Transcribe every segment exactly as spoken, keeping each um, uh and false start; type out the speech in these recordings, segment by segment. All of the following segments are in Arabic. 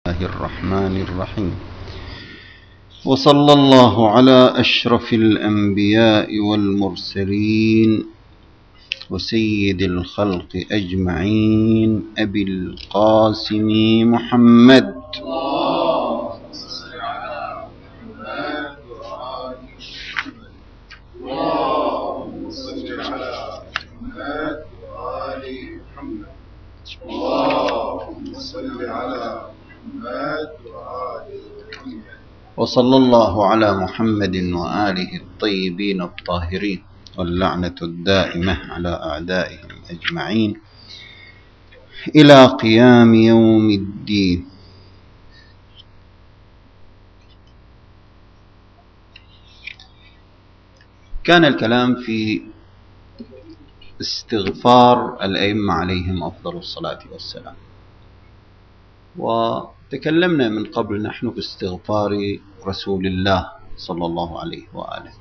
الله الرحمن الرحيم. وصلى الله على أشرف الأنبياء والمرسلين وسيد الخلق أجمعين أبي القاسم محمد وصلى الله على محمد وآله الطيبين الطاهرين واللعنة الدائمة على أعدائهم أجمعين إلى قيام يوم الدين. كان الكلام في استغفار الأئمة عليهم أفضل الصلاة والسلام، وتكلمنا من قبل نحن باستغفار رسول الله صلى الله عليه وآله،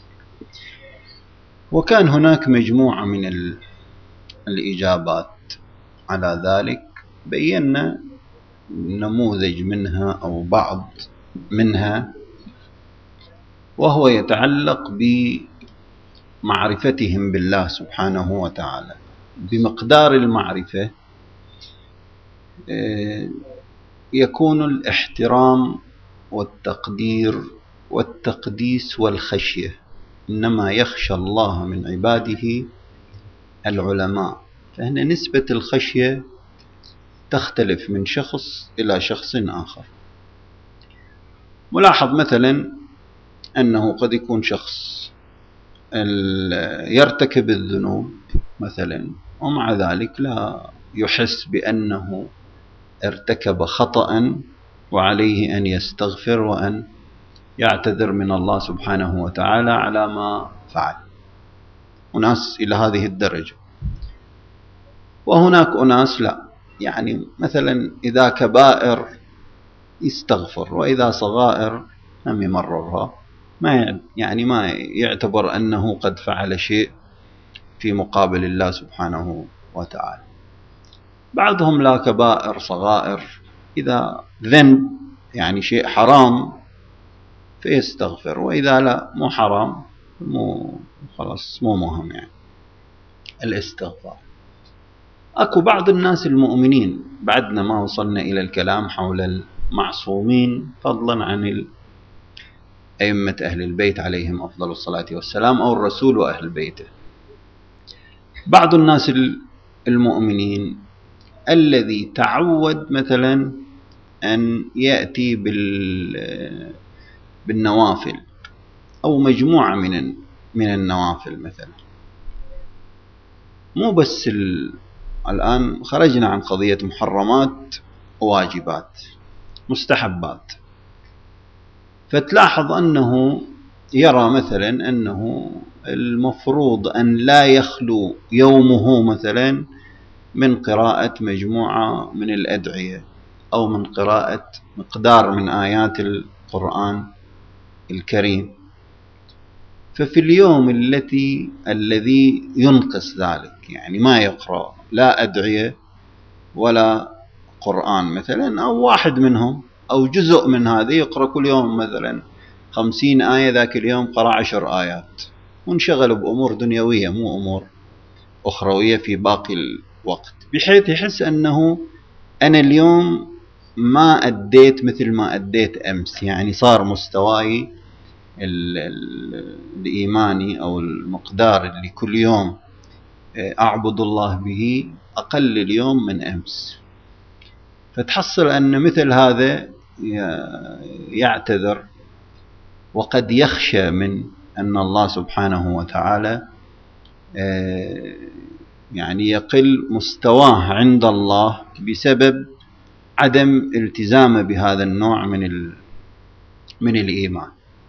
وكان هناك مجموعة من الإجابات على ذلك، بينا نموذج منها أو بعض منها، وهو يتعلق بمعرفتهم بالله سبحانه وتعالى. بمقدار المعرفة يكون الاحترام والتقدير والتقديس والخشية، إنما يخشى الله من عباده العلماء. فهنا نسبة الخشية تختلف من شخص إلى شخص آخر. ملاحظ مثلا أنه قد يكون شخص يرتكب الذنوب مثلا، ومع ذلك لا يحس بأنه ارتكب خطأ وعليه أن يستغفر وأن يعتذر من الله سبحانه وتعالى على ما فعل. أناس إلى هذه الدرجة، وهناك أناس لا، يعني مثلا إذا كبائر يستغفر، وإذا صغائر لم يمررها، ما يعني ما يعتبر أنه قد فعل شيء في مقابل الله سبحانه وتعالى. بعضهم لا كبائر صغائر، إذا ذنب يعني شيء حرام فيستغفر، وإذا لا مو حرام مو خلاص مو مهم يعني الاستغفار. أكو بعض الناس المؤمنين، بعدنا ما وصلنا إلى الكلام حول المعصومين فضلا عن أئمة أهل البيت عليهم أفضل الصلاة والسلام أو الرسول وأهل بيته. بعض الناس المؤمنين الذي تعود مثلا أن يأتي بالنوافل أو مجموعة من من النوافل مثلا، مو بس الآن خرجنا عن قضية محرمات وواجبات، مستحبات. فتلاحظ أنه يرى مثلا أنه المفروض أن لا يخلو يومه مثلا من قراءة مجموعة من الأدعية أو من قراءة مقدار من آيات القرآن الكريم. ففي اليوم التي الذي ينقص ذلك، يعني ما يقرأ لا أدعية ولا قرآن مثلا، أو واحد منهم أو جزء من هذه يقرأ كل يوم مثلا خمسين آية، ذاك اليوم قرأ عشر آيات، وانشغل بأمور دنيوية مو أمور أخروية في باقي الوقت، بحيث يحس أنه أنا اليوم ما أديت مثل ما أديت أمس، يعني صار مستواي الإيماني أو المقدار اللي كل يوم أعبد الله به أقل اليوم من أمس. فتحصل أن مثل هذا يعتذر، وقد يخشى من أن الله سبحانه وتعالى يعني يقل مستواه عند الله بسبب عدم التزامه بهذا النوع من من الإيمان.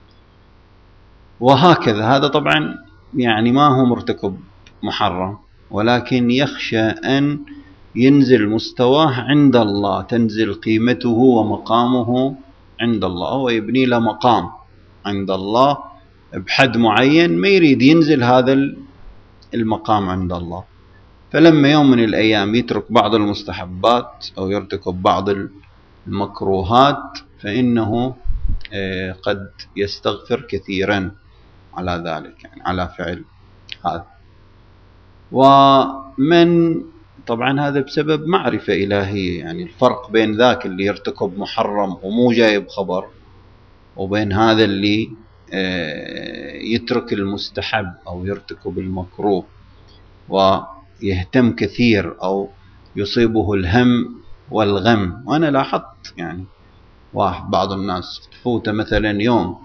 وهكذا هذا طبعا يعني ما هو مرتكب محرم، ولكن يخشى أن ينزل مستواه عند الله، تنزل قيمته ومقامه عند الله، هو يبني له مقام عند الله بحد معين، ما يريد ينزل هذا المقام عند الله. فلما يوم من الأيام يترك بعض المستحبات أو يرتكب بعض المكروهات فإنه قد يستغفر كثيرا على ذلك، يعني على فعل هذا. ومن طبعا هذا بسبب معرفة إلهية، يعني الفرق بين ذاك اللي يرتكب محرم ومو جايب خبر، وبين هذا اللي يترك المستحب أو يرتكب المكروه ويهتم كثير أو يصيبه الهم والغم. وأنا لاحظت يعني واحد بعض الناس تفوته مثلا يوم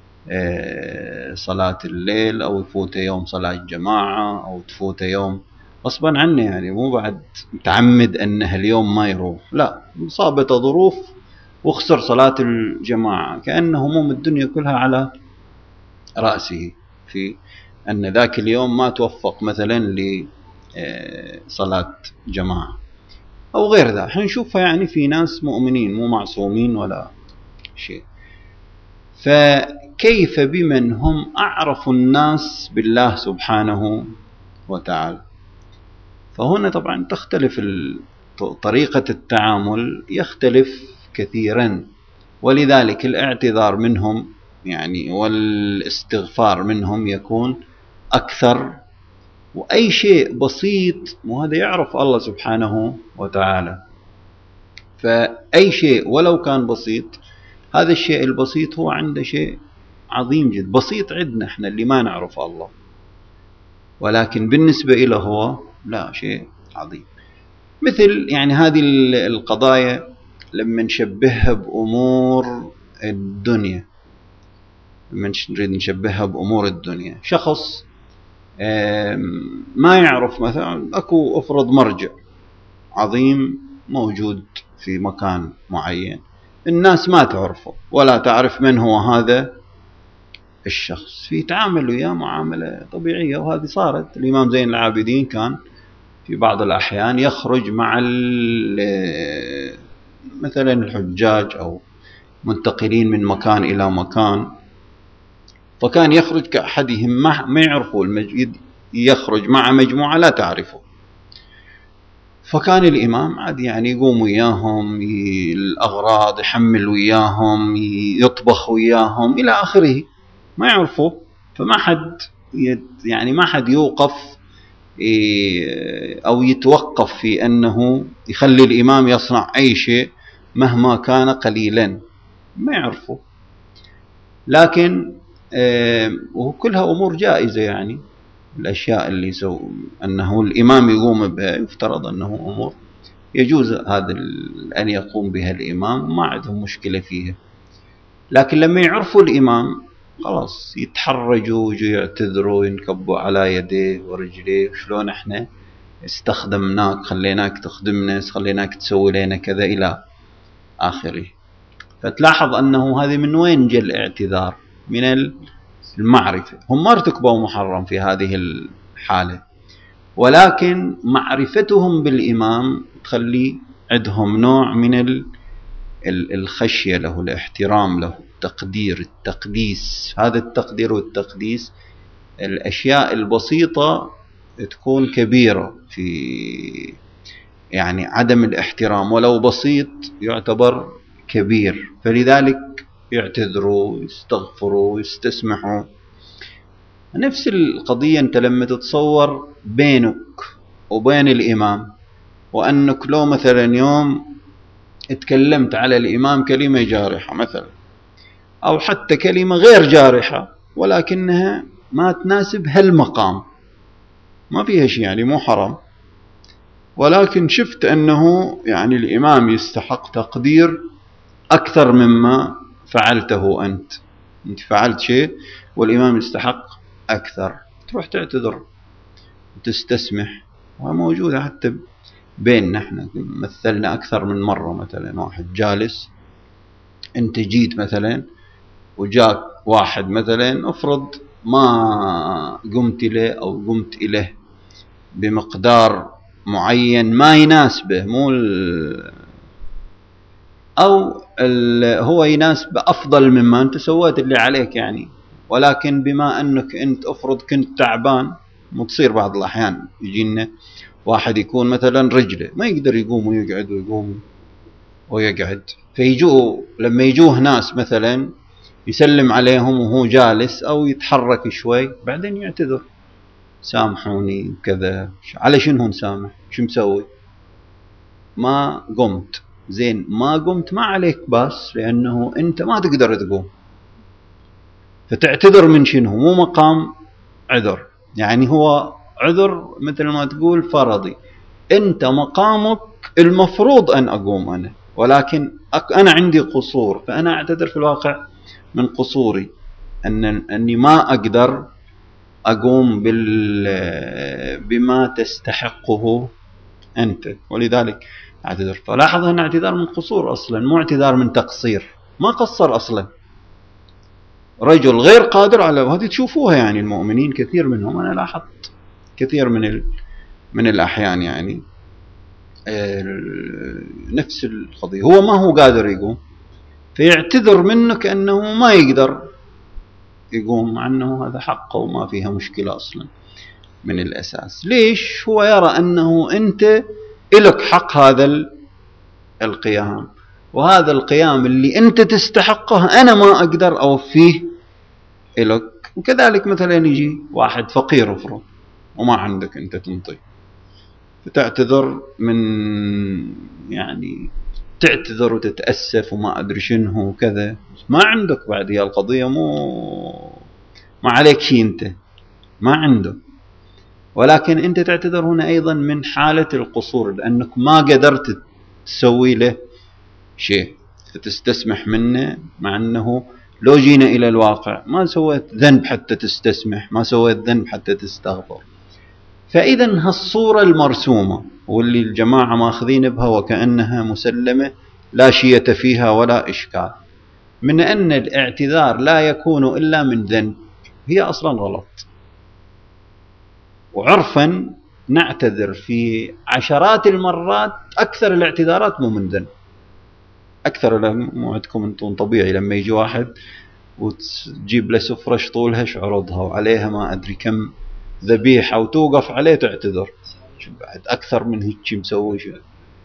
صلاة الليل، أو يفوته يوم صلاة الجماعة، أو تفوته يوم غصبا عنه، يعني مو بعد متعمد أنه اليوم ما يروح، لا، صابته ظروف وخسر صلاة الجماعة، كأنه هموم الدنيا كلها على رأسه في أن ذاك اليوم ما توفق مثلا لصلاة جماعة أو غير ذا. حنشوفها يعني في ناس مؤمنين مو معصومين ولا شيء. فكيف بمن هم أعرف الناس بالله سبحانه وتعالى؟ فهنا طبعا تختلف طريقة التعامل، يختلف كثيرا، ولذلك الاعتذار منهم يعني والاستغفار منهم يكون أكثر. وأي شيء بسيط، وهذا يعرف الله سبحانه وتعالى، فأي شيء ولو كان بسيط، هذا الشيء البسيط هو عنده شيء عظيم جدا. بسيط عندنا احنا اللي ما نعرف الله، ولكن بالنسبة إليه هو لا، شيء عظيم. مثل يعني هذه القضايا لما نشبهها بأمور الدنيا، لما نريد نشبهها بأمور الدنيا، شخص ما يعرف مثلا أكو أفرض مرجع عظيم موجود في مكان معين، الناس ما تعرفه ولا تعرف من هو هذا الشخص، في تعامل وياه معاملة طبيعية. وهذه صارت. الإمام زين العابدين كان في بعض الأحيان يخرج مع مثلا الحجاج أو منتقلين من مكان إلى مكان، فكان يخرج كأحدهم ما يعرفوا المسجد، يخرج مع مجموعة لا تعرفه، فكان الإمام عاد يعني يقوم وياهم، الأغراض يحمل وياهم، يطبخ وياهم إلى آخره، ما يعرفوا. فما حد يعني ما حد يوقف أو يتوقف في أنه يخلي الإمام يصنع أي شيء مهما كان قليلا، ما يعرفوا. لكن وكلها أمور جائزة، يعني الأشياء اللي سو أنه الإمام يقوم بها يفترض أنه أمور يجوز هذا أن يقوم بها الإمام، ما عندهم مشكلة فيها. لكن لما يعرفوا الإمام خلاص يتحرجوا ويجوا يعتذروا، ينكبوا على يديه ورجليه، وشلون احنا استخدمناك، خليناك تخدمنا، خليناك تسوي لنا كذا إلى آخره. فتلاحظ أنه هذه من وين جاء الاعتذار؟ من المعرفة. هم ما ارتكبوا محرم في هذه الحالة، ولكن معرفتهم بالإمام تخلي عندهم نوع من الخشية له، الاحترام له، التقدير، التقديس. هذا التقدير والتقديس، الأشياء البسيطة تكون كبيرة في يعني عدم الاحترام، ولو بسيط يعتبر كبير، فلذلك يعتذروا، يستغفروا، يستسمحوا. نفس القضية أنت لما تتصور بينك وبين الإمام، وأنك لو مثلا يوم اتكلمت على الإمام كلمة جارحة مثلا، أو حتى كلمة غير جارحة ولكنها ما تناسب هالمقام، ما فيها شيء يعني مو حرام، ولكن شفت أنه يعني الإمام يستحق تقدير أكثر مما فعلته أنت. أنت فعلت شيء والإمام يستحق أكثر، تروح تعتذر وتستسمح. وموجودة حتى بيننا احنا، مثلنا أكثر من مرة. مثلا واحد جالس، أنت جيت مثلا وجاك واحد مثلا أفرض ما قمت له أو قمت إليه بمقدار معين ما يناسبه، مو أو هو يناسب أفضل مما أنت سويت اللي عليك يعني، ولكن بما أنك أنت أفرض كنت تعبان، متصير بعض الأحيان يجينا واحد يكون مثلا رجله ما يقدر يقوم ويقعد ويقوم ويقعد، فيجوا لما يجوه ناس مثلا يسلم عليهم وهو جالس أو يتحرك شوي بعدين يعتذر، سامحوني كذا. على شنو نسامح؟ شو مسوي؟ ما قمت، زين ما قمت ما عليك باس، لأنه أنت ما تقدر تقوم، فتعتذر من شنو؟ مو مقام عذر، يعني هو عذر مثل ما تقول فرضي. أنت مقامك المفروض أن أقوم أنا، ولكن أنا عندي قصور، فأنا أعتذر في الواقع من قصوري، أن أني ما أقدر أقوم بما تستحقه أنت، ولذلك أعتذر. فلاحظ أن اعتذار من قصور أصلا، مو اعتذار من تقصير، ما قصر أصلا، رجل غير قادر على هذه. تشوفوها يعني المؤمنين كثير منهم، أنا لاحظت كثير من ال... من الأحيان يعني نفس القضية، هو ما هو قادر يقوم فيعتذر منه كأنه ما يقدر يقوم، مع أنه هذا حقه وما فيها مشكلة أصلا من الأساس. ليش؟ هو يرى أنه أنت إلك حق هذا القيام، وهذا القيام اللي أنت تستحقه أنا ما أقدر أوفيه إلك. وكذلك مثلا يجي واحد فقير افرض وما عندك أنت تنطي، فتعتذر من يعني تعتذر وتتأسف وما أدري شنو وكذا، ما عندك بعد، هي القضية مو ما عليك شيء، أنت ما عنده. ولكن أنت تعتذر هنا أيضا من حالة القصور، لأنك ما قدرت تسوي له شيء، فتستسمح منه، مع أنه لو جينا إلى الواقع ما سويت ذنب حتى تستسمح، ما سويت ذنب حتى تستغفر. فإذا هالصورة المرسومة واللي الجماعة ماخذين بها وكأنها مسلمة لا شية فيها ولا إشكال، من أن الاعتذار لا يكون إلا من ذنب، هي أصلا غلط. وعرفا نعتذر في عشرات المرات، أكثر الاعتذارات مو من ذنب، أكثر. مو عندكم أنتم طبيعي لما يجي واحد وتجيب له سفرة طولها عرضها وعليها ما أدري كم ذبيحة وتوقف عليه تعتذر، بعد أكثر من هيك مسوي شيء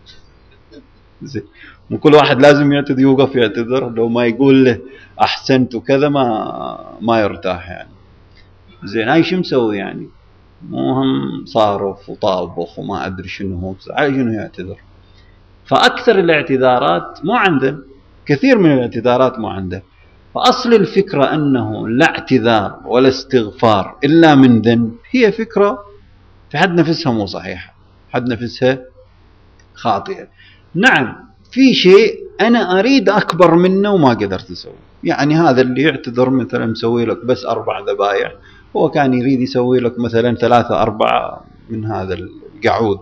زين. مو كل واحد لازم يعتذر يوقف يعتذر، لو ما يقول له أحسنت وكذا ما ما يرتاح يعني. زين هاي شو مسوي يعني؟ مو هم صارف وطابخ وما أدري شنو هو، على شنو يعتذر؟ فأكثر الاعتذارات مو عنده، كثير من الاعتذارات مو عنده. فأصل الفكرة أنه لا اعتذار ولا استغفار إلا من ذنب، هي فكرة في حد نفسها مو صحيحة، حد نفسها خاطئة. نعم في شيء أنا أريد أكبر منه وما قدرت أسوي، يعني هذا اللي يعتذر مثلا مسوي لك بس أربع ذبايح، هو كان يريد يسوي لك مثلا ثلاثة أربعة من هذا القعود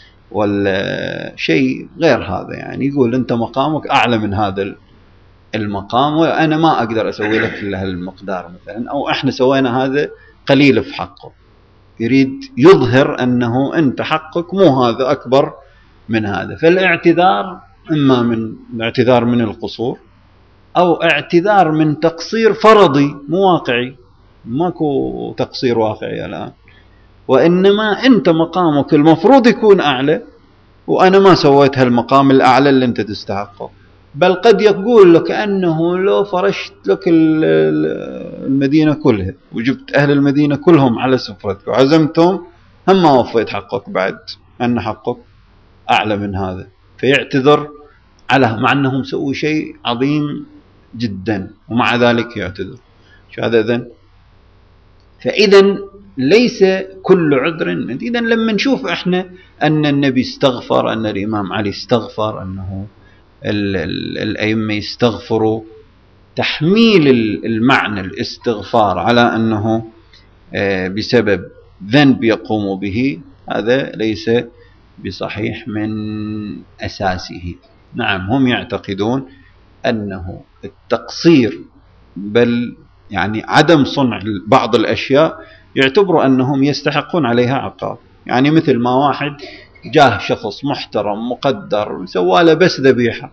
ولا شيء غير هذا، يعني يقول أنت مقامك أعلى من هذا المقام وأنا ما أقدر أسوي لك إلا هالمقدار مثلا، أو إحنا سوينا هذا قليل في حقه. يريد يظهر أنه أنت حقك مو هذا، أكبر من هذا. فالاعتذار إما من الاعتذار من القصور، أو اعتذار من تقصير فرضي مو واقعي، ماكو تقصير واقعي الآن، وإنما أنت مقامك المفروض يكون أعلى وأنا ما سويت هالمقام الأعلى اللي أنت تستحقه. بل قد يقول لك أنه لو فرشت لك المدينة كلها وجبت أهل المدينة كلهم على سفرتك وعزمتهم هم ما وفيت حقك، بعد أن حقك أعلى من هذا. فيعتذر على مع أنه مسوي شيء عظيم جدا ومع ذلك يعتذر. شو هذا إذن؟ فإذا ليس كل عذر. إذا لما نشوف إحنا أن النبي استغفر، أن الإمام علي استغفر، أنه الأئمة يستغفروا، تحميل المعنى الاستغفار على أنه بسبب ذنب يقوم به، هذا ليس بصحيح من أساسه. نعم هم يعتقدون أنه التقصير بل يعني عدم صنع بعض الأشياء يعتبروا أنهم يستحقون عليها عقاب. يعني مثل ما واحد جاه شخص محترم مقدر سواله بس ذبيحة،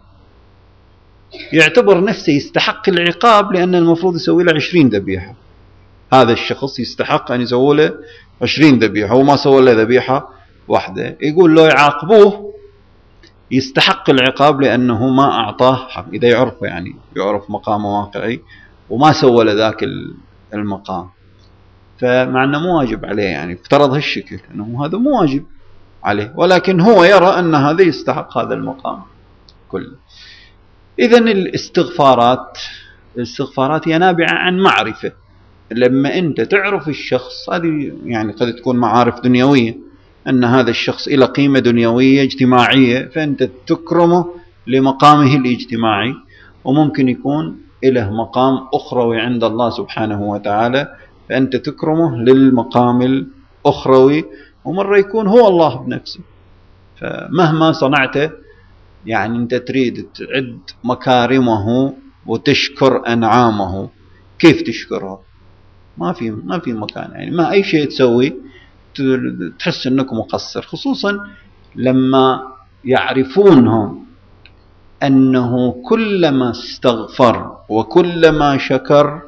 يعتبر نفسه يستحق العقاب لأن المفروض يسوي له عشرين ذبيحة. هذا الشخص يستحق أن يسوي له عشرين ذبيحة وما سوى له ذبيحة واحدة. يقول له يعاقبوه يستحق العقاب لأنه ما أعطاه حق، إذا يعرف يعني يعرف مقامه واقعي وما سوى لذاك المقام، فمع أنه مو واجب عليه، يعني افترض هالشكل أنه هذا مو واجب عليه، ولكن هو يرى أن هذا يستحق هذا المقام كله. إذن الاستغفارات الاستغفارات هي نابعة عن معرفة. لما أنت تعرف الشخص، هذه يعني قد تكون معارف دنيوية، أن هذا الشخص إلى قيمة دنيوية اجتماعية، فأنت تكرمه لمقامه الاجتماعي، وممكن يكون إله مقام أخروي عند الله سبحانه وتعالى، فأنت تكرمه للمقام الأخروي، ومرة يكون هو الله بنفسه. فمهما صنعته، يعني أنت تريد تعد مكارمه وتشكر أنعامه، كيف تشكره؟ ما في ما في مكان، يعني ما أي شيء تسوي تحس أنك مقصر، خصوصا لما يعرفونهم أنه كلما استغفر وكلما شكر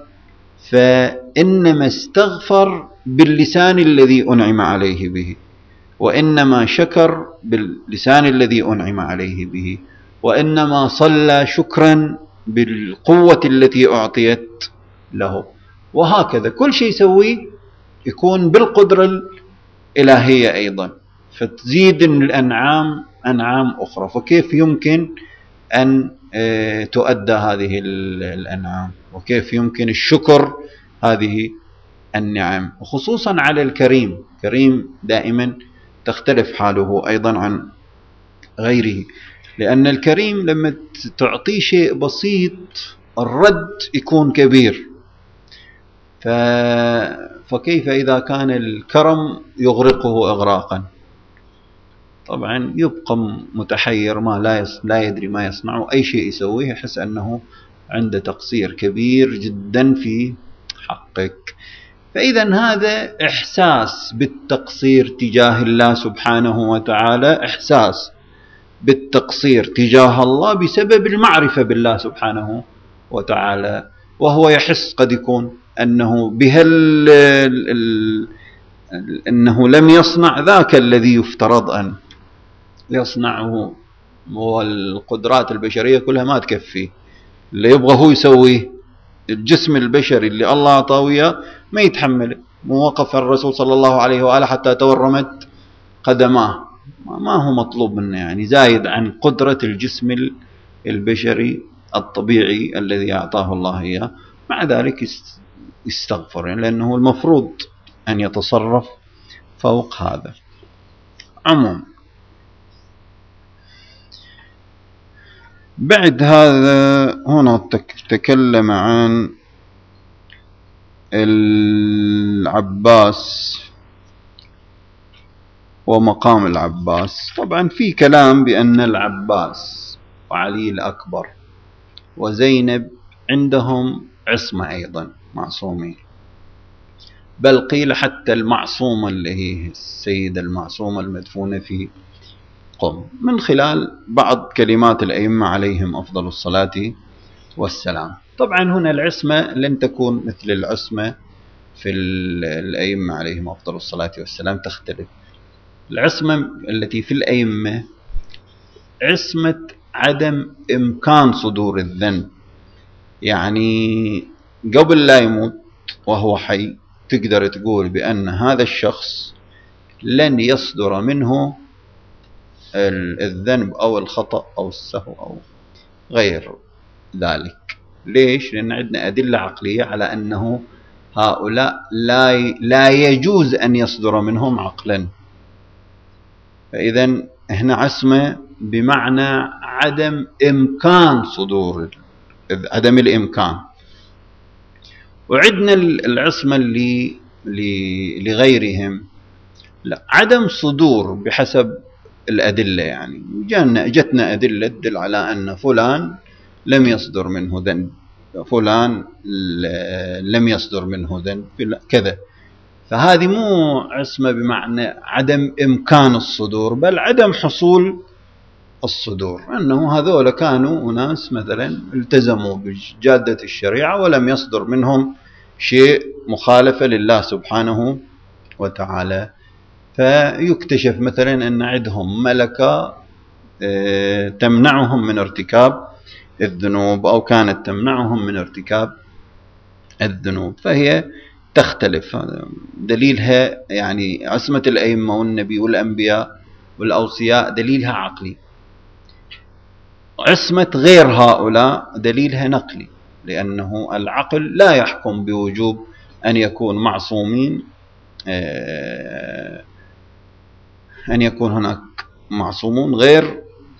فإنما استغفر باللسان الذي أنعم عليه به، وإنما شكر باللسان الذي أنعم عليه به، وإنما صلى شكرا بالقوة التي أعطيت له، وهكذا كل شيء يسويه يكون بالقدرة الإلهية أيضا، فتزيد الأنعام أنعام أخرى. فكيف يمكن أن تؤدى هذه الأنعام، وكيف يمكن الشكر هذه النعم، وخصوصا على الكريم. كريم دائما تختلف حاله أيضا عن غيره، لأن الكريم لما تعطيه شيء بسيط الرد يكون كبير، ف... فكيف إذا كان الكرم يغرقه إغراقا؟ طبعا يبقى متحير، ما لا, يص... لا يدري ما يصنع، أي شيء يسويه يحس أنه عنده تقصير كبير جدا في حقك. فإذا هذا إحساس بالتقصير تجاه الله سبحانه وتعالى، إحساس بالتقصير تجاه الله بسبب المعرفة بالله سبحانه وتعالى، وهو يحس قد يكون أنه بهال أنه لم يصنع ذاك الذي يفترض أن يصنعه، والقدرات البشرية كلها ما تكفي، اللي يبغى هو يسويه. الجسم البشري اللي الله أعطاه ما يتحمل، ووقف الرسول صلى الله عليه وآله حتى تورمت قدماه، ما هو مطلوب منه، يعني زايد عن قدرة الجسم البشري الطبيعي الذي أعطاه الله إياه. مع ذلك يستغفر، يعني لأنه المفروض أن يتصرف فوق هذا. عموما بعد هذا هنا تكلم عن العباس ومقام العباس. طبعا في كلام بأن العباس وعلي الأكبر وزينب عندهم عصمة أيضا، معصومين، بل قيل حتى المعصومة اللي هي السيدة المعصومة المدفونة في قم، من خلال بعض كلمات الأئمة عليهم أفضل الصلاة والسلام. طبعا هنا العصمة لن تكون مثل العصمة في الأئمة عليهم أفضل الصلاة والسلام، تختلف. العصمة التي في الأئمة عصمة عدم إمكان صدور الذنب، يعني قبل لا يموت وهو حي تقدر تقول بأن هذا الشخص لن يصدر منه الذنب أو الخطأ أو السهو أو غير ذلك. ليش؟ لأن عندنا أدلة عقلية على أنه هؤلاء لا لا يجوز أن يصدر منهم عقلا. فإذا هنا عصمة بمعنى عدم إمكان صدور، عدم الإمكان. وعندنا العصمة اللي لغيرهم لا، عدم صدور بحسب الأدلة، يعني جاءنا جتنا أدلة تدل على أن فلان لم يصدر منه ذنب، فلان لم يصدر منه ذنب كذا. فهذه مو عصمة بمعنى عدم إمكان الصدور، بل عدم حصول الصدور، أنه هذول كانوا أناس مثلا التزموا بجادة الشريعة ولم يصدر منهم شيء مخالفة لله سبحانه وتعالى. فيكتشف مثلا أن عندهم ملكة تمنعهم من ارتكاب الذنوب أو كانت تمنعهم من ارتكاب الذنوب، فهي تختلف. دليلها يعني عصمة الأئمة والنبي والأنبياء والأوصياء دليلها عقلي، عصمة غير هؤلاء دليلها نقلي، لأنه العقل لا يحكم بوجوب أن يكون معصومين، أن يكون هناك معصومون غير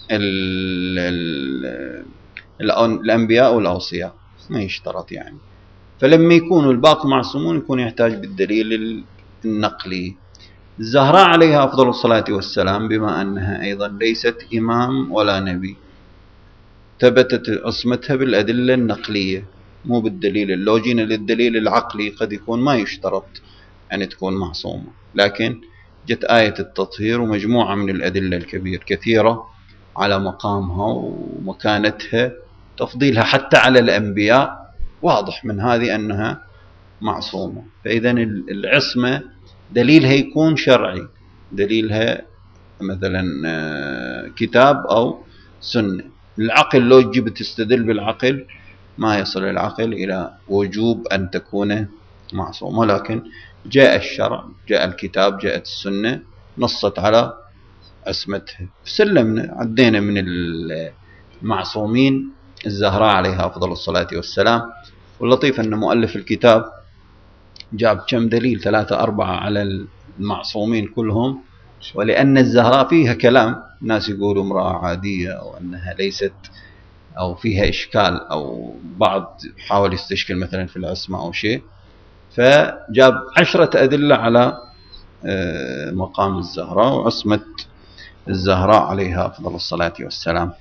الأنبياء والأوصياء، ما يشترط يعني. فلما يكونوا الباقي معصومون يكون يحتاج بالدليل النقلي. الزهراء عليها أفضل الصلاة والسلام بما أنها أيضا ليست إمام ولا نبي، ثبتت عصمتها بالأدلة النقلية مو بالدليل. لو جينا للدليل العقلي قد يكون ما يشترط أن تكون معصومة، لكن جت آية التطهير ومجموعة من الأدلة الكبير كثيرة على مقامها ومكانتها، تفضيلها حتى على الأنبياء، واضح من هذه أنها معصومة. فإذا العصمة دليلها يكون شرعي، دليلها مثلا كتاب أو سنة. العقل لو تجيب تستدل بالعقل ما يصل العقل إلى وجوب أن تكون معصومة، لكن جاء الشرع، جاء الكتاب، جاءت السنة نصت على عصمتها، سلمنا عدينا من المعصومين الزهراء عليها أفضل الصلاة والسلام. واللطيف أن مؤلف الكتاب جاب كم دليل، ثلاثة أربعة على المعصومين كلهم، ولأن الزهراء فيها كلام، الناس يقولوا امرأة عادية أو أنها ليست أو فيها إشكال، أو بعض حاول يستشكل مثلا في العصمة أو شيء، فجاب عشرة أدلة على مقام الزهراء وعصمة الزهراء عليها أفضل الصلاة والسلام.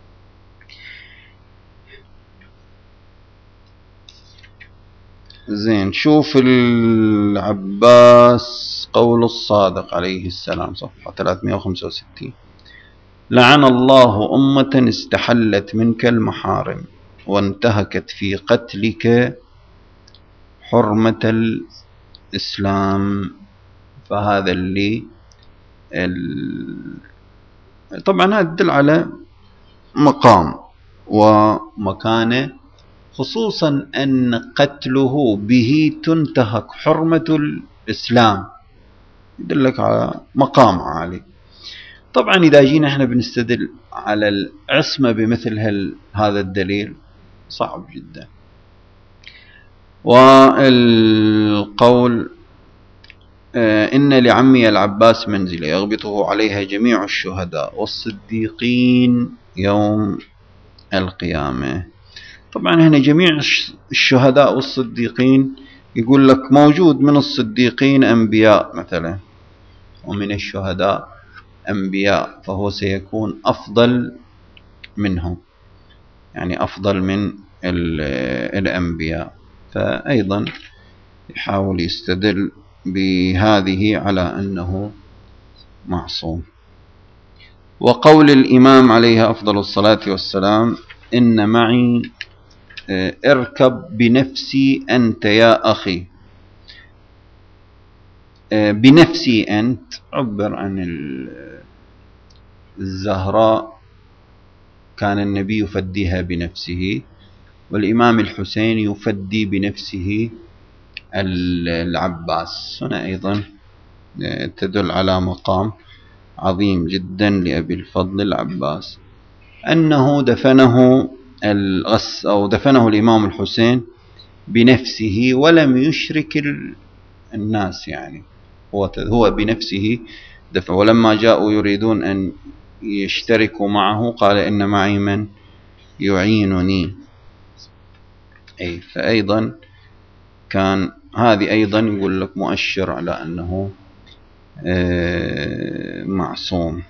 زين، شوف العباس قول الصادق عليه السلام صفحة ثلاثمائة وخمسة وستين: لعن الله أمة استحلت منك المحارم وانتهكت في قتلك حرمة الإسلام. فهذا اللي ال... طبعا هذا يدل على مقام ومكانه، خصوصا أن قتله به تنتهك حرمة الإسلام، يدلك على مقام عالي. طبعا إذا جينا احنا بنستدل على العصمة بمثل هذا الدليل صعب جدا. والقول إن لعمي العباس منزلة يغبطه عليها جميع الشهداء والصديقين يوم القيامة. طبعا هنا جميع الشهداء والصديقين يقول لك موجود من الصديقين أنبياء مثلا، ومن الشهداء أنبياء، فهو سيكون أفضل منهم، يعني أفضل من الأنبياء. فأيضا يحاول يستدل بهذه على أنه معصوم. وقول الإمام عليه أفضل الصلاة والسلام: إن معي اركب بنفسي أنت يا أخي. بنفسي أنت عبر عن الزهراء، كان النبي يفديها بنفسه، والإمام الحسين يفدي بنفسه العباس. هنا أيضا تدل على مقام عظيم جدا لأبي الفضل العباس، أنه دفنه الغس أو دفنه الإمام الحسين بنفسه ولم يشرك الناس، يعني هو هو بنفسه دفع. ولما جاءوا يريدون أن يشتركوا معه قال: إن معي من يعينني. أي فأيضا كان هذه أيضا يقول لك مؤشر على أنه معصوم.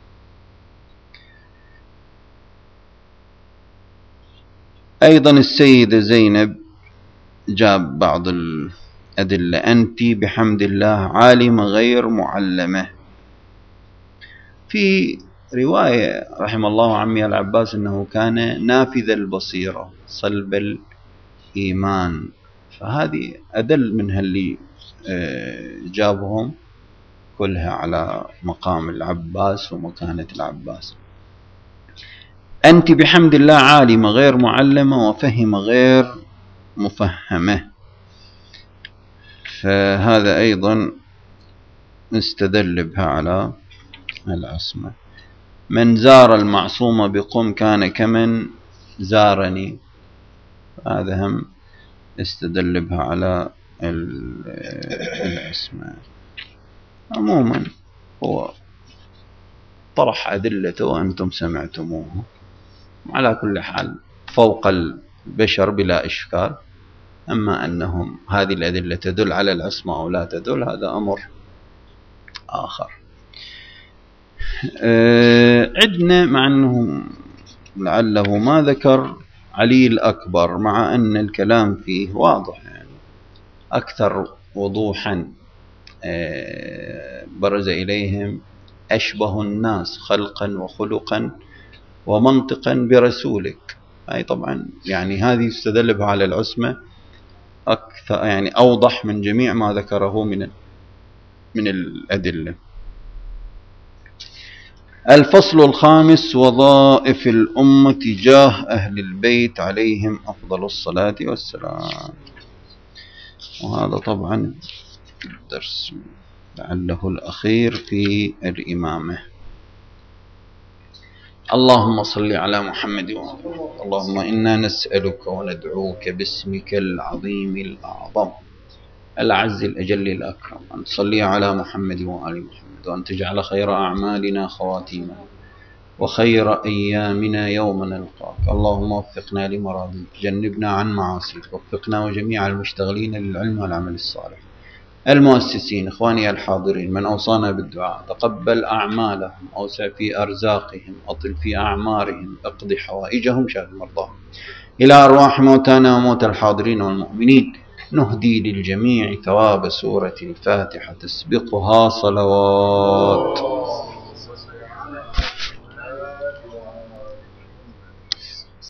أيضا السيدة زينب جاب بعض الأدلة: أنت بحمد الله عالمة غير معلمة. في رواية رحم الله عمي العباس أنه كان نافذ البصيرة صلب الإيمان، فهذه أدل منها اللي جابهم كلها على مقام العباس ومكانة العباس. أنت بحمد الله عالمة غير معلمة وفهمة غير مفهمة. فهذا أيضا نستدل بها على العصمة. من زار المعصومة بقم كان كمن زارني، هذا هم استدل بها على العصمة. عموما هو طرح أدلته وأنتم سمعتموه، على كل حال فوق البشر بلا إشكال. أما أنهم هذه الأدلة تدل على العصمة أو لا تدل، هذا أمر آخر. أه عدنا، مع أنه لعله ما ذكر علي الأكبر، مع أن الكلام فيه واضح يعني أكثر وضوحا. أه برز إليهم أشبه الناس خلقا وخلقا ومنطقا برسولك. أي طبعا يعني هذه يستدل على العصمة أكثر، يعني أوضح من جميع ما ذكره من من الأدلة. الفصل الخامس: وظائف الأمة تجاه أهل البيت عليهم أفضل الصلاة والسلام. وهذا طبعا الدرس لعله الأخير في الإمامة. اللهم صل على محمد وآله. اللهم إنا نسألك وندعوك باسمك العظيم الأعظم الأعز الأجل الأكرم أن تصلي على محمد وآل محمد، وأن تجعل خير أعمالنا خواتيمنا وخير أيامنا يوم نلقاك. اللهم وفقنا لمراضيك، جنبنا عن معاصيك، وفقنا وجميع المشتغلين للعلم والعمل الصالح، المؤسسين، إخواني الحاضرين، من أوصانا بالدعاء، تقبل أعمالهم، أوسع في أرزاقهم، أطل في أعمارهم، اقض حوائجهم، شاف مرضاهم. إلى أرواح موتانا وموت الحاضرين والمؤمنين نهدي للجميع ثواب سورة الفاتحة تسبقها صلوات.